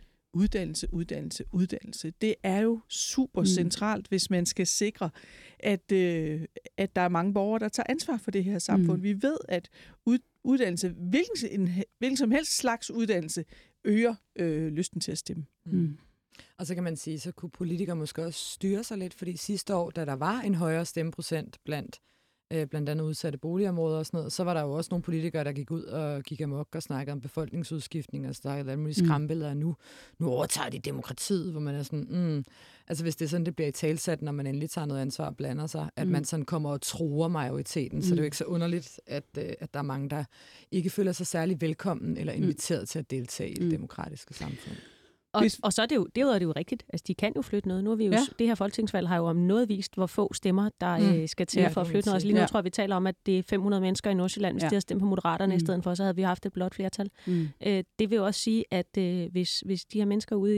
Speaker 2: uddannelse. Det er jo super centralt, hvis man skal sikre, at der er mange borgere, der tager ansvar for det her samfund. Vi ved, at uddannelse, hvilken som helst slags uddannelse, øger lysten til at stemme.
Speaker 4: Og så kan man sige, så kunne politikere måske også styre sig lidt, fordi sidste år, da der var en højere stemmeprocent blandt andet udsatte boligområder og sådan noget, så var der jo også nogle politikere, der gik ud og gik amok og snakkede om befolkningsudskiftning og snakkede alle mulige skræmmebilleder, og nu overtager de demokratiet, hvor man er sådan, altså hvis det er sådan, det bliver i talsat, når man endelig tager noget ansvar og blander sig, at man sådan kommer og truer majoriteten, så det er jo ikke så underligt, at der er mange, der ikke føler sig særlig velkommen eller inviteret til at deltage i det demokratiske samfund.
Speaker 3: Og så er det jo rigtigt. Altså, de kan jo flytte noget. Nu har vi jo, det her folketingsvalg har jo om noget vist, hvor få stemmer, der skal til for at flytte noget. Altså, lige nu tror jeg, vi taler om, at det er 500 mennesker i Nordsjælland, hvis de havde stemt på Moderaterne i stedet for, så havde vi haft et blot flertal. Det vil jo også sige, at hvis de her mennesker ude i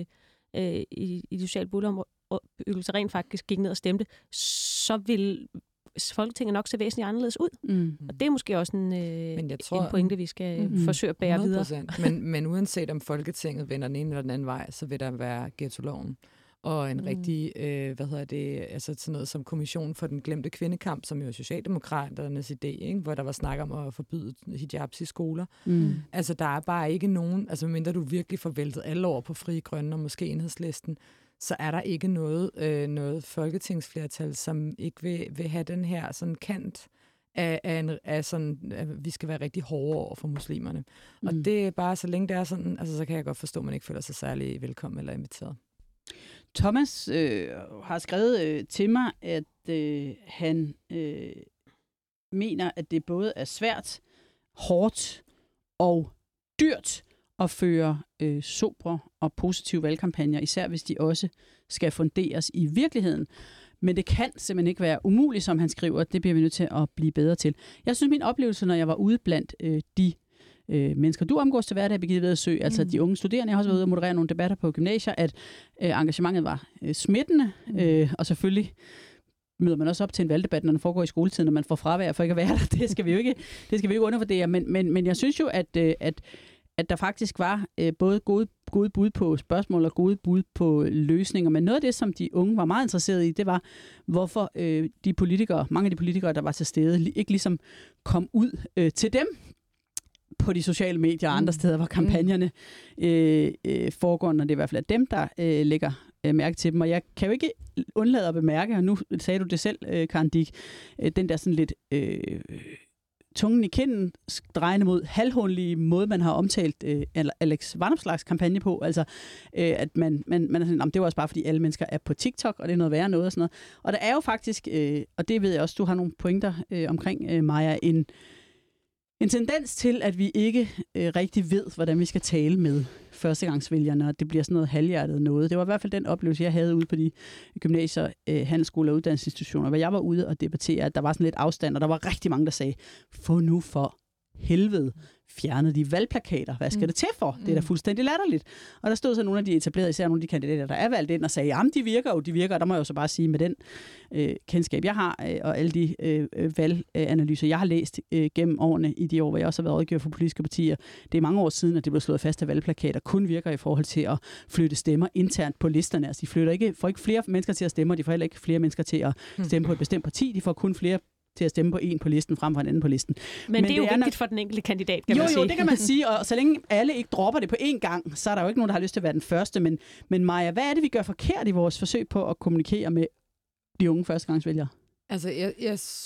Speaker 3: de sociale boligområder rent faktisk gik ned og stemte, så vil Folketinget nok se væsentligt anderledes ud. Og det er måske også en pointe, vi skal forsøge at bære 100%.
Speaker 4: Videre. Men uanset om Folketinget vender den ene eller den anden vej, så vil der være ghettoloven. Og en rigtig, altså sådan noget som Kommissionen for den glemte kvindekamp, som jo er Socialdemokraternes idé, ikke? Hvor der var snak om at forbyde hijabs i skoler. Altså der er bare ikke nogen, altså medmindre du virkelig får væltet alle over på Frie Grønne og måske Enhedslisten, så er der ikke noget folketingsflertal, som ikke vil have den her sådan kant af sådan, at vi skal være rigtig hårde over for muslimerne. Og det er bare, så længe det er sådan, altså så kan jeg godt forstå, at man ikke føler sig særlig velkommen eller inviteret.
Speaker 1: Thomas har skrevet til mig, at han mener, at det både er svært, hårdt og dyrt at føre sobre og positive valgkampagner, især hvis de også skal funderes i virkeligheden. Men det kan simpelthen ikke være umuligt, som han skriver. Det bliver vi nødt til at blive bedre til. Jeg synes, min oplevelse, når jeg var ude blandt de mennesker, du omgås til hverdag, Birgitte Vedersø, altså de unge studerende, jeg har også været ude og moderere nogle debatter på gymnasier, at engagementet var smittende, og selvfølgelig møder man også op til en valgdebat, når den foregår i skoletiden, når man får fravær for ikke at være der. Det skal vi jo ikke undervurdere. Men jeg synes jo, at der faktisk var både gode bud på spørgsmål og gode bud på løsninger. Men noget af det, som de unge var meget interesserede i, det var, hvorfor mange af de politikere, der var til stede, ikke ligesom kom ud til dem på de sociale medier og andre steder, hvor kampagnerne foregår, når det i hvert fald er dem, der lægger mærke til dem. Og jeg kan jo ikke undlade at bemærke, og nu sagde du det selv, Karen Dick, den der sådan lidt tungen i kinden, drejende mod halvhåndelige måde, man har omtalt Alex Vanopslaghs kampagne på. Altså, at man er sådan, det var også bare, fordi alle mennesker er på TikTok, og det er noget værre noget og sådan noget. Og der er jo faktisk, og det ved jeg også, du har nogle pointer omkring, Maja, en tendens til, at vi ikke rigtig ved, hvordan vi skal tale med førstegangsvælgerne, og det bliver sådan noget halvhjertet noget. Det var i hvert fald den oplevelse, jeg havde ude på de gymnasier, handelsskoler og uddannelsesinstitutioner, hvor jeg var ude og debattere, at der var sådan lidt afstand, og der var rigtig mange, der sagde, få nu for helvede fjernet de valgplakater. Hvad skal det til for? Det er da fuldstændig latterligt. Og der stod så nogle af de etablerede, især nogle af de kandidater, der er valgt ind, og sagde, jamen de virker, og der må jeg jo så bare sige, med den kendskab, jeg har, og alle de valganalyser, jeg har læst gennem årene i de år, hvor jeg også har været rådgiver for politiske partier. Det er mange år siden, at det blev slået fast, at valgplakater kun virker i forhold til at flytte stemmer internt på listerne. Altså de får ikke flere mennesker til at stemme, og de får heller ikke flere mennesker til at stemme på et bestemt parti. De får kun flere til at stemme på en på listen, frem for en anden på listen.
Speaker 3: Men det er jo vigtigt for den enkelte kandidat, kan man sige.
Speaker 1: Jo, det kan man sige, og så længe alle ikke dropper det på én gang, så er der jo ikke nogen, der har lyst til at være den første. Men Maja, hvad er det, vi gør forkert i vores forsøg på at kommunikere med de unge førstegangsvælgere?
Speaker 4: Altså,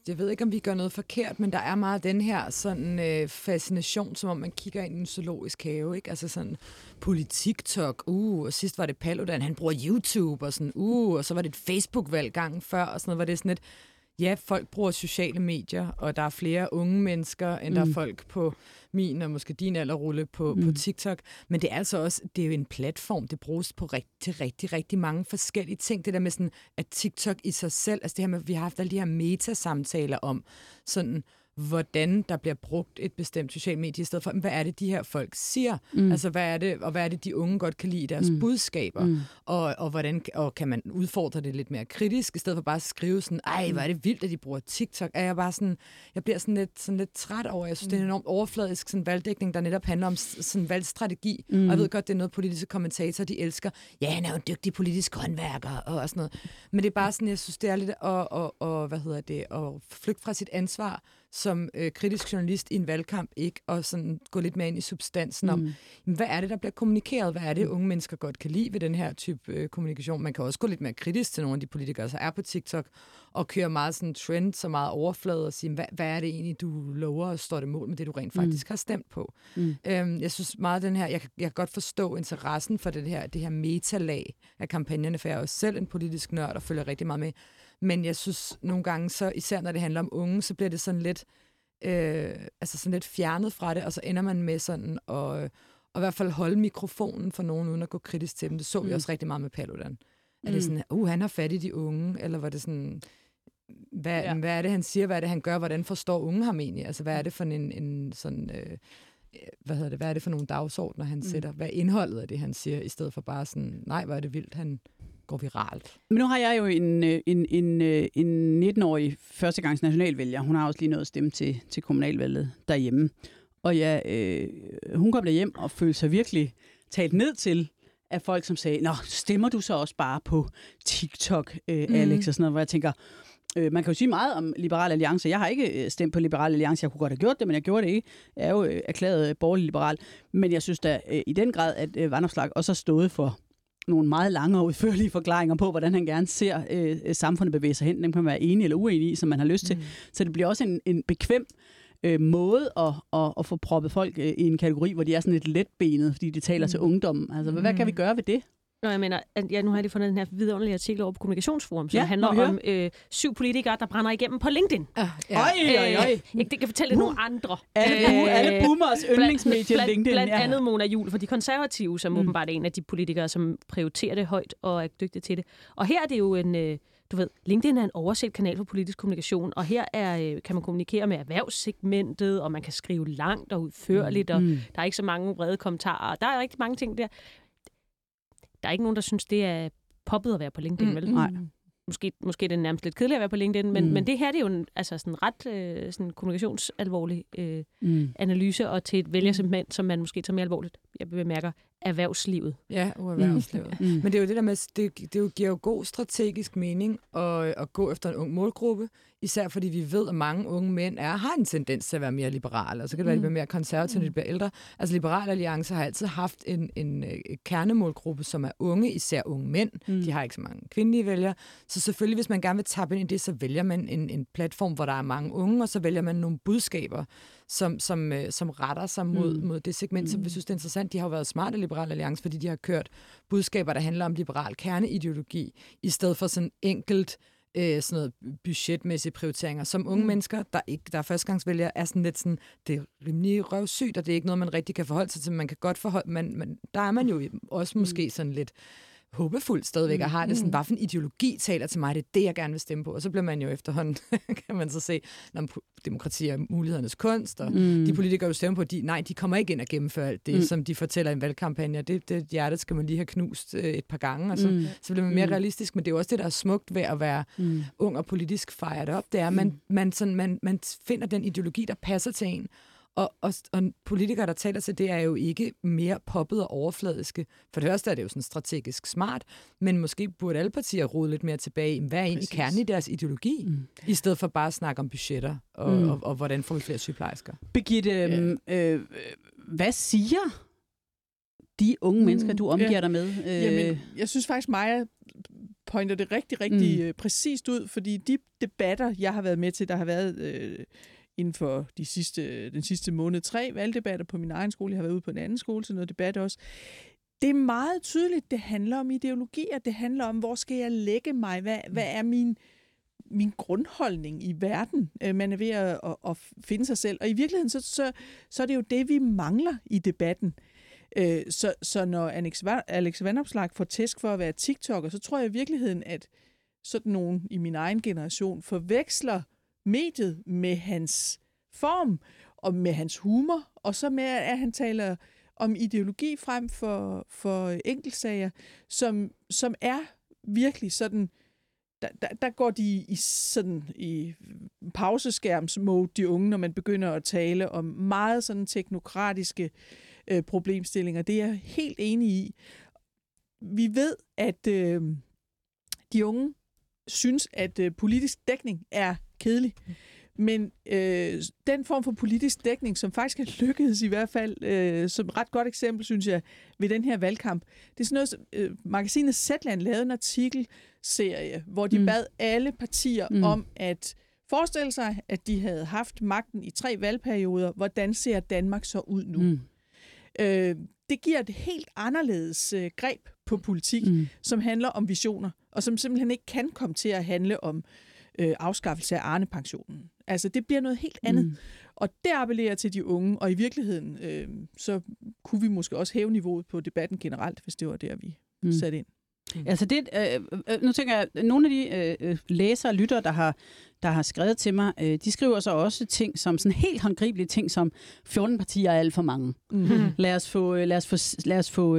Speaker 4: jeg ved ikke, om vi gør noget forkert, men der er meget den her sådan fascination, som om man kigger ind i en zoologisk have, ikke? Altså sådan politik-talk, og sidst var det Paludan, han bruger YouTube, og sådan, og så var det et Facebook-valg gangen før, og sådan noget, var det sådan et, ja, folk bruger sociale medier, og der er flere unge mennesker, end der er folk på min og måske din alderrulle på TikTok. Men det er altså også, det er jo en platform, det bruges på til rigtig, rigtig mange forskellige ting. Det der med sådan, at TikTok i sig selv, altså det her med, vi har haft alle de her metasamtaler om sådan, hvordan der bliver brugt et bestemt socialt medie i stedet for, hvad er det, de her folk siger? Altså, hvad er det, de unge godt kan lide i deres budskaber? Og kan man udfordre det lidt mere kritisk, i stedet for bare at skrive sådan, hvor er det vildt, at de bruger TikTok? Jeg bliver sådan lidt træt over, jeg synes, det er en enormt overfladisk sådan valgdækning, der netop handler om sådan valgstrategi. Og jeg ved godt, det er noget, politiske kommentatorer, de elsker. Ja, han er jo en dygtig politisk håndværker, og sådan noget. Men det er bare sådan, jeg synes, det er lidt at flygte fra sit ansvar som kritisk journalist i en valgkamp, ikke? Og sådan gå lidt mere ind i substansen om, hvad er det, der bliver kommunikeret? Hvad er det, unge mennesker godt kan lide ved den her type kommunikation? Man kan også gå lidt mere kritisk til nogle af de politikere, der er på TikTok, og køre meget sådan trend, så meget overflade, og sige, hvad er det egentlig, du lover, og står det mål med det, du rent faktisk har stemt på? Jeg synes meget den her, jeg kan godt forstå interessen for det her metalag af kampagnerne, for jeg er også selv en politisk nørd, og følger rigtig meget med. Men jeg synes nogle gange, så især når det handler om unge, så bliver det sådan lidt, sådan lidt fjernet fra det, og så ender man med sådan at i hvert fald holde mikrofonen for nogen, uden at gå kritisk til dem. Det så vi også rigtig meget med Paludan. Er det sådan, han har fat i de unge, eller var det sådan, hvad er det, han siger, hvad er det, han gør, hvordan forstår unge ham egentlig? Altså, hvad er det for en sådan... hvad er det for nogle dagsordner, han sætter? Hvad er indholdet af det, han siger, i stedet for bare sådan, nej, hvor er det vildt, han går viralt. Men
Speaker 1: nu har jeg jo en 19-årig førstegangs nationalvælger. Hun har også lige noget at stemme til kommunalvalget derhjemme. Og ja, hun kom hjem og følte sig virkelig talt ned til af folk, som sagde, nå, stemmer du så også bare på TikTok, Alex, og sådan noget, hvor jeg tænker, man kan jo sige meget om Liberal Alliance. Jeg har ikke stemt på Liberal Alliance. Jeg kunne godt have gjort det, men jeg gjorde det ikke. Jeg er jo erklæret borgerlig liberal. Men jeg synes da i den grad, at Vanopslagh også har stået for nogle meget lange og udførlige forklaringer på, hvordan han gerne ser samfundet bevæge sig hen. Dem kan man være enig eller uenig i, som man har lyst til. Så det bliver også en bekvem måde at få proppet folk i en kategori, hvor de er sådan lidt letbenet, fordi de taler til ungdommen. Altså, hvad kan vi gøre ved det?
Speaker 3: Nå, jeg mener, nu har jeg lige fundet den her vidunderlige artikel over på Kommunikationsforum, som handler om 7 politikere, der brænder igennem på LinkedIn. Det kan fortælle nogle andre.
Speaker 1: Alle boomers yndlingsmedie LinkedIn.
Speaker 3: Blandt andet Mona Juul for de konservative, som åbenbart er en af de politikere, som prioriterer det højt og er dygtige til det. Og her er det jo LinkedIn er en overset kanal for politisk kommunikation, og her kan man kommunikere med erhvervssegmentet, og man kan skrive langt og udførligt, og der er ikke så mange brede kommentarer. Der er rigtig mange ting der. Der er ikke nogen, der synes, det er poppet at være på LinkedIn, vel? Nej. Måske er det nærmest lidt kedeligt at være på LinkedIn, men det her det er jo sådan ret sådan kommunikationsalvorlig analyse, og til et vælgersegment, som man måske tager mere alvorligt. Jeg bemærker erhvervslivet.
Speaker 4: Ja, erhvervslivet. Men det er jo det der med, det giver jo god strategisk mening at gå efter en ung målgruppe, især fordi vi ved, at mange unge mænd har en tendens til at være mere liberale, og så kan det være, at de bliver mere konservative, når de bliver ældre. Altså Liberal Alliance har altid haft en kernemålgruppe, som er unge, især unge mænd. De har ikke så mange kvindelige vælgere. Så selvfølgelig, hvis man gerne vil tappe ind i det, så vælger man en platform, hvor der er mange unge, og så vælger man nogle budskaber, som retter sig mod det segment, som vi synes, det er interessant. De har jo været smarte Liberal Alliance, fordi de har kørt budskaber, der handler om liberal kerneideologi, i stedet for sådan enkelt sådan noget budgetmæssige prioriteringer. Som unge mennesker, der er førstegangsvælgere, er sådan lidt sådan, det er rimelig røvsygt, og det er ikke noget, man rigtig kan forholde sig til, man kan godt forholde, men der er man jo også måske sådan lidt håbefuldt stadigvæk, og har det sådan, hvad for en ideologi taler til mig, det er det, jeg gerne vil stemme på. Og så bliver man jo efterhånden, kan man så se, når demokrati er mulighedernes kunst, og de politikere, jo stemmer på, de kommer ikke ind og gennemfører alt det, som de fortæller i en valgkampagne. Det hjertet skal man lige have knust et par gange, og så bliver man mere realistisk. Men det er jo også det, der er smukt ved at være ung og politisk fejret op. Det er, man finder den ideologi, der passer til en. Og politikere, der taler til det, er jo ikke mere poppet og overfladiske. For det første er det jo sådan strategisk smart, men måske burde alle partier rode lidt mere tilbage i, hvad er egentlig kernen i deres ideologi, i stedet for bare at snakke om budgetter og hvordan får vi flere sygeplejersker.
Speaker 1: Birgitte, hvad siger de unge mennesker, du omgiver dig med?
Speaker 2: Jamen, jeg synes faktisk, Maja pointer det rigtig præcist ud, fordi de debatter, jeg har været med til, der har været inden for den sidste måned 3 valgdebatter på min egen skole, jeg har været ude på en anden skole til noget debat også, det er meget tydeligt, det handler om ideologier, det handler om, hvor skal jeg lægge mig, hvad er min grundholdning i verden. Man er ved at finde sig selv, og i virkeligheden, så er det jo det, vi mangler i debatten. Så når Alex Vanopslagh får tæsk for at være TikToker, så tror jeg i virkeligheden, at sådan nogen i min egen generation forveksler mediet med hans form og med hans humor, og så med, at han taler om ideologi frem for enkeltsager, som er virkelig sådan, der går de i pauseskærmsmode, de unge, når man begynder at tale om meget sådan teknokratiske problemstillinger. Det er jeg helt enig i. Vi ved, at de unge synes, at politisk dækning er kedelig. Men den form for politisk dækning, som faktisk har lykkedes i hvert fald, som et ret godt eksempel, synes jeg, ved den her valgkamp, det er sådan noget, magasinet Zetland lavede en artikelserie, hvor de bad alle partier om at forestille sig, at de havde haft magten i 3 valgperioder. Hvordan ser Danmark så ud nu? Det giver et helt anderledes greb på politik, som handler om visioner, og som simpelthen ikke kan komme til at handle om afskaffelse af Arne-pensionen. Altså, det bliver noget helt andet. Og det appellerer til de unge, og i virkeligheden, så kunne vi måske også hæve niveauet på debatten generelt, hvis det var der, vi satte ind.
Speaker 1: Altså nu tænker jeg, nogle af de læsere og lyttere, der har skrevet til mig, de skriver så også ting som sådan helt håndgribelige ting som 14 partier er alt for mange. Lad os få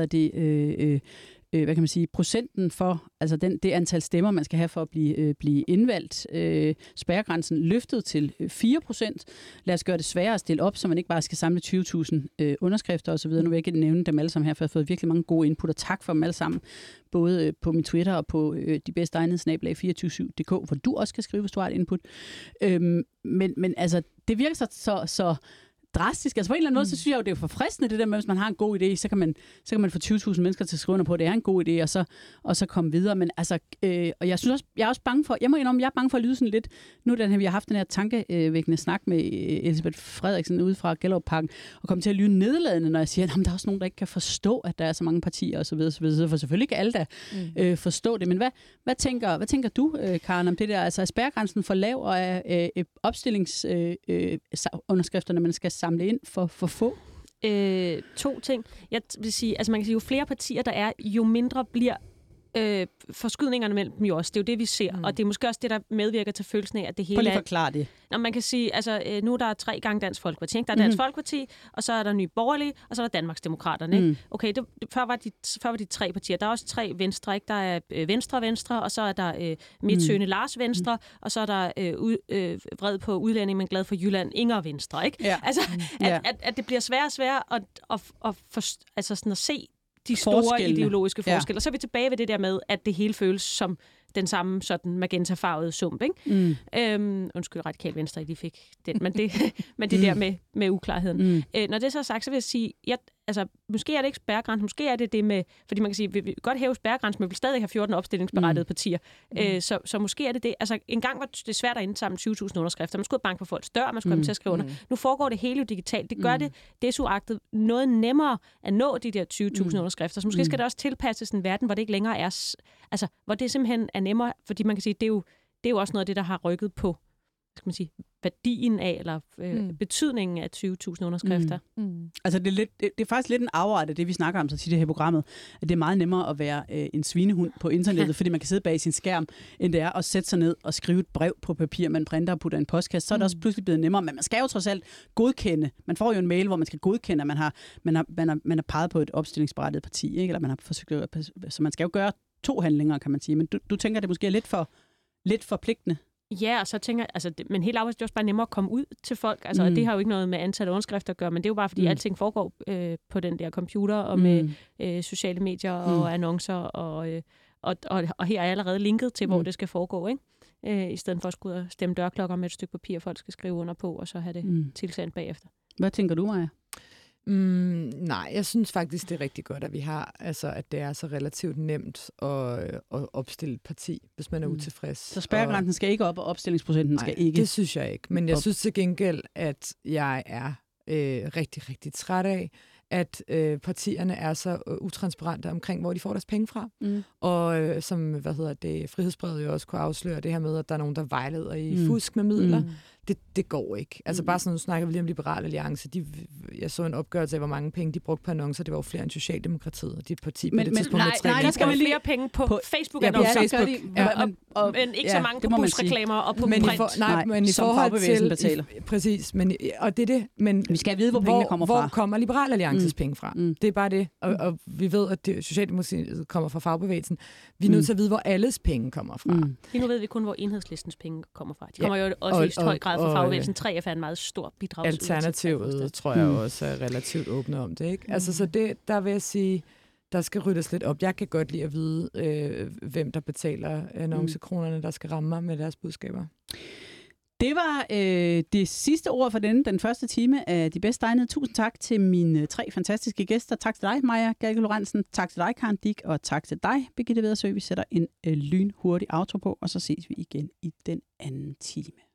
Speaker 1: hvad kan man sige, procenten for, altså det antal stemmer, man skal have for at blive indvalgt, spærregrænsen løftet til 4%. Lad os gøre det sværere at stille op, så man ikke bare skal samle 20.000 underskrifter osv. Nu vil jeg ikke nævne dem alle sammen her, for jeg har fået virkelig mange gode input, og tak for dem alle sammen, både på min Twitter og på de bedste egnede @247.dk, hvor du også kan skrive, hvis du har et input. Men altså, det virker så drastisk. Altså på en eller anden måde, så synes jeg jo, det er forfriskende det der med, hvis man har en god idé, så kan man få 20.000 mennesker til at skrive under på, at det er en god idé, og så komme videre. Men altså, og jeg synes også, jeg er også bange for, jeg er bange for at lyde sådan lidt, nu vi har haft den her tankevækkende snak med Elisabeth Frederiksen ude fra Gellerupparken, og komme til at lyde nedladende, når jeg siger, at der er også nogen, der ikke kan forstå, at der er så mange partier osv. For selvfølgelig ikke alle, der forstå det. Men hvad tænker du, Karen, om det der? Altså er spærregrænsen for lav, og er opstillingsunderskrifterne, man skal samle ind for få?
Speaker 3: 2 ting. Jeg vil sige, altså man kan sige, jo flere partier der er, jo mindre bliver forskydningerne mellem dem jo også. Det er jo det, vi ser. Og det er måske også det, der medvirker til følelsen af, at det hele
Speaker 1: Prøv lige forklare det.
Speaker 3: Når man kan sige, altså nu er der 3 gange Dansk Folkeparti. Ikke? Der er Dansk Folkeparti, og så er der Nye Borgerlige, og så er der Danmarksdemokraterne. Ikke? Okay, før var de 3 partier. Der er også 3 venstre. Ikke? Der er Venstre, og så er der midtsøgende Lars Venstre, og så er der vred på udlænding, men glad for Jylland, Inger Venstre. Ikke? Ja. Altså, at det bliver sværere og sværere altså sådan at se de store ideologiske forskelle. Ja. Og så er vi tilbage ved det der med, at det hele føles som den samme sådan magentafarvede sump, ikke? Undskyld, Radikal Venstre, de fik den, men det der med uklarheden. Når det så er sagt, så vil jeg sige, måske er det ikke spærregrænsen, måske er det med, fordi man kan sige, vi vil godt hæve spærregrænsen, men vi vil stadig have 14 opstillingsberettigede partier. Så måske er det det. Altså, engang var det svært at indsamle 20.000 underskrifter. Man skulle banke på folks dør, man skulle have dem til at skrive under. Nu foregår det hele jo digitalt. Det gør det desuagtet noget nemmere at nå de der 20.000 underskrifter. Så måske skal det også tilpasses en verden, hvor det ikke længere er, altså, hvor det simpelthen er nemmere, fordi man kan sige, det er jo også noget af det, der har rykket på, skal man sige, værdien af, eller betydningen af 20.000 underskrifter.
Speaker 1: Altså, det er faktisk lidt en afart af det, vi snakker om så tit i det her programmet, at det er meget nemmere at være en svinehund på internettet, fordi man kan sidde bag sin skærm, end det er at sætte sig ned og skrive et brev på papir, man printer og putter i en postkasse. Så er det også pludselig blevet nemmere, men man skal jo trods alt godkende. Man får jo en mail, hvor man skal godkende, at man har peget på et opstillingsberettiget parti, ikke? Eller man har forsøgt så man skal jo gøre 2 handlinger, kan man sige. Men du tænker, det måske er lidt forpligtende?
Speaker 3: Ja, og så tænker jeg, men helt afvist, det er også bare nemmere at komme ud til folk. Altså, og det har jo ikke noget med antal underskrifter at gøre, men det er jo bare, fordi alting foregår på den der computer, og med sociale medier og annoncer, og her er jeg allerede linket til, hvor det skal foregå, ikke? I stedet for at skulle ud og stemme dørklokker med et stykke papir, folk skal skrive under på, og så have det tilsendt bagefter.
Speaker 1: Hvad tænker du, Maja?
Speaker 4: Nej, jeg synes faktisk, det er rigtig godt, at vi har, altså at det er så relativt nemt at opstille et parti, hvis man er utilfreds.
Speaker 1: Så spærregrænsen skal ikke op, og opstillingsprocenten skal ikke?
Speaker 4: Det synes jeg ikke. Men jeg synes til gengæld, at jeg er rigtig, rigtig træt af, at partierne er så utransparente omkring, hvor de får deres penge fra. Og som, Frihedsbrevet jo også kunne afsløre det her med, at der er nogen, der vejleder i fusk med midler. Det går ikke. Altså bare sådan, nu snakker vi lige om Liberal Alliance. Jeg så en opgørelse af, hvor mange penge de brugte på annoncer. Det var jo flere end Socialdemokratiet. De er et parti på det tidspunkt med 3
Speaker 3: nej, der skal flere penge på Facebook-annoncer. Men ikke så mange på busreklamer og på print.
Speaker 4: Men i forhold til... Præcis. Og det er det. Men
Speaker 1: vi skal vide, hvor pengene kommer fra.
Speaker 4: Hvor kommer Liberal Alliances penge fra? Det er bare det. Og vi ved, at Socialdemokratiet kommer fra fagbevægelsen. Vi er nødt til at vide, hvor alles penge kommer fra.
Speaker 3: Lige nu ved vi kun, hvor Enhedslistens penge kommer fra. De kommer jo også i høj grad fra fagbevægelsen. 3F er en meget stor bidrag.
Speaker 4: Alternativet tror jeg også er relativt åbne om det, ikke? Altså, så der vil jeg sige, der skal ryddes lidt op. Jeg kan godt lide at vide, hvem der betaler annoncekronerne, der skal ramme mig med deres budskaber.
Speaker 1: Det var det sidste ord for den første time af De Bedst Egnede. Tusind tak til mine 3 fantastiske gæster. Tak til dig, Maja Galke Lorentzen. Tak til dig, Karen Dick. Og tak til dig, Birgitte Vedersø. Vi sætter en lynhurtig outro på, og så ses vi igen i den anden time.